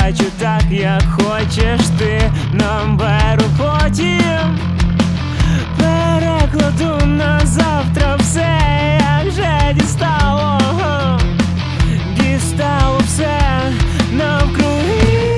бачу так, як хочеш ти. Наберу потім, перекладу на завтра все, як же дістало все навкруги.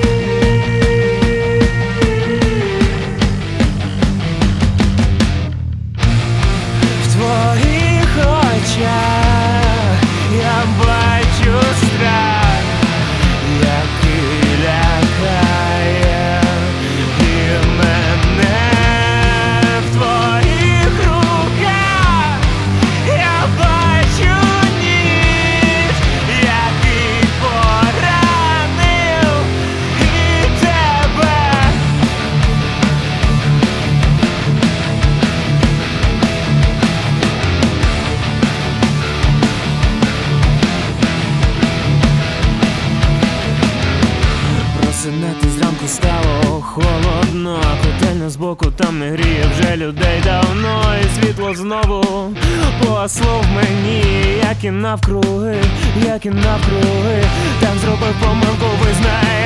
В твоїх очах я бачу страх, який лякає і мене. В твоїх руках я бачу ніж, який поранив і тебе. Просинати зранку стало холодно, а котельня збоку там не гріє вже людей давно. І світло знову погасло в мені, як і навкруги, як і навкруги. Там зробив помилку, визнай.